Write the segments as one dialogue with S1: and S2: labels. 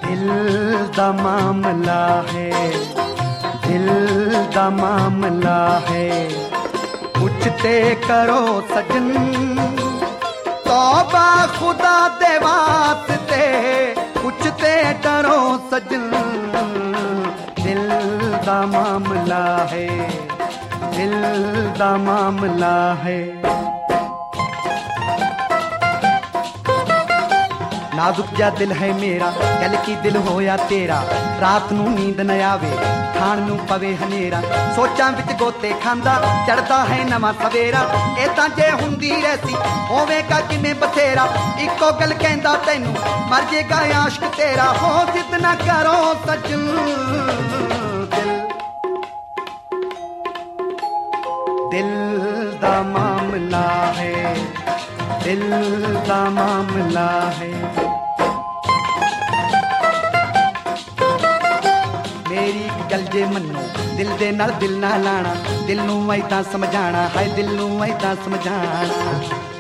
S1: दिल दा मामला है, दिल दा मामला है। पूछते करो सजन तौबा खुदा दे वास्ते, पूछते करो सजन दिल दा मामला है, दिल दा मामला है। नाजुक जा दिल है मेरा, कल की दिल होया तेरा। रात नू नींद न आवे, खाण नू पवे हनेरा। सोचां विच गोते खांदा, चढ़दा है नवां सवेरा। ए तां जे हुंदी रहसी होवेगा किवें बथेरा। इक्को गल कहंदा तैनू मर जेगा आशिक तेरा। हो जिद ना करो सजन दिल दा मामला है, दिल दा मामला है। मेरी गल जे मन्नो दिल दे नाल दिल ना लाना। दिल नू ऐदां समझाना, हाय दिल नू ऐदां समझाना।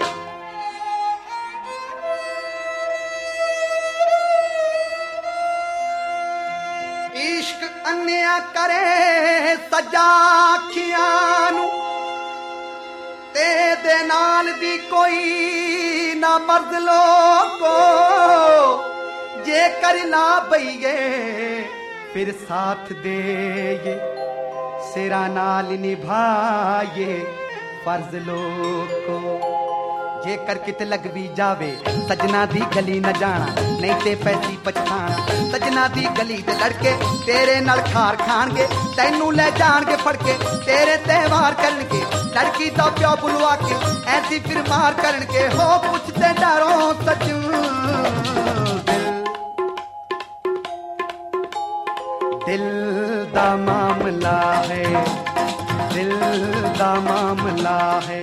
S1: इश्क अन्या करे सजा अखियां नू, ते दे नाल दी कोई ना मर्द लोगो। जे कर ना बईए फिर साथ दे ये, सिरा नाल निभाए फर्ज लोगो। जे कर कित लग भी जावे सजना दी गली न जाना, नहीं ते पैसी पछताना। सजना दी गली दे लड़के तेरे नाल खार खाणगे, तैनू ले जाणगे फड़के, तेरे त्योहार करनगे। लड़की दा प्यो बुलवा के ऐसी फिर मार करनगे। हो पुछते डरो सजन दिल दा मामला है, दिल दा मामला है।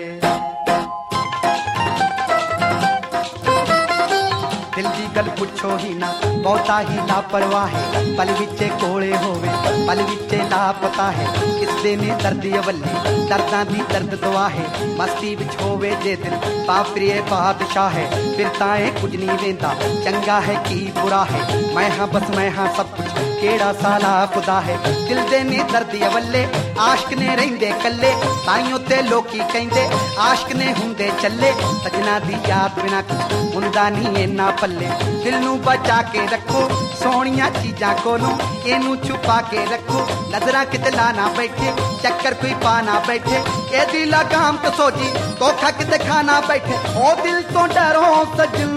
S1: दिल दी गल पुछो ही ना, बहुता ही लापरवाह है। पल विचे कोले होवे, पल विचे लापता है। किसदे ने दर्द अवले, दर्दां दी दर्द दुआ है। मस्ती विच होवे जे दिल पापरिए बादशाह है। फिर ताए कुछ नहीं वेंदा, चंगा है की बुरा है। मैं हाँ बस मैं हाँ सब कुछ, केड़ा साला खुदा है। दिल दे ने दर्द अवले, आशिक ने रहिंदे कल्ले। ताइयों ते लोकी कहिंदे आशिक ने हुंदे चले। सजना दी याद बिना कुछ हुंदा नहीं इन्ना पल्ले। दिल नू बचा के रखो सोहणियां चीजां कोलों, इनू छुपा के रखो। नजरां किते ला ना बैठे, चक्कर कोई पा ना बैठे। ए दिल लगाम तो सोची धोखा किते खाना बैठे। ओ दिल तो डरो सजन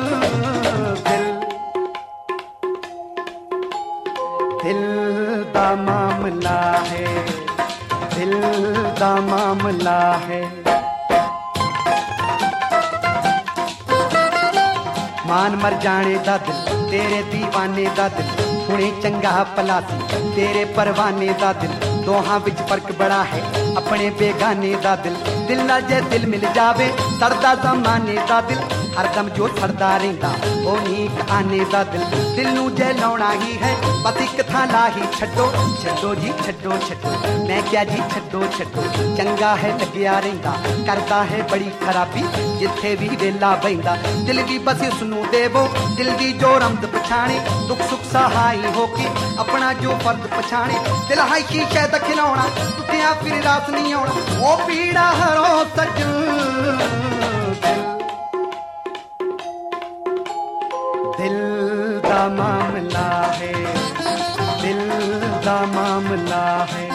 S1: दिल दा मामला है, दिल दा मामला है। मान मर जाने दा दिल तेरे दीवाने दा दिल। हुणे चंगा भला सी तेरे परवाने दा दिल। दोहां विच फर्क बड़ा है अपने बेगाने दा दिल। दिल नाल जे दिल मिल जावे सड़दा जमाने दा दिल। हरदम जो सड़दा रहिंदा ओ नीक आने दा दिल। दिल नू जे लाउणा ही है बस इक थां ला ही छड्डो। छड्डो जी छड्डो छड्डो, मैं क्या जी छड्डो छड्डो। चंगा है लग्या रहिंदा करदा है बड़ी खराबी, जिथे भी वेला बहिंदा। दिल दी बस उसनू देवो, दिल दी जो रमद पछाणे। दुख सुख सहाई होके अपना जो फर्ज पछाणे। दिल हाई शीशे दा खिलौना, टुटिया फिर रास नहीं आउणा। ओ पीड़ा हरो सजन दिल दा मामला है, दिल दा मामला है।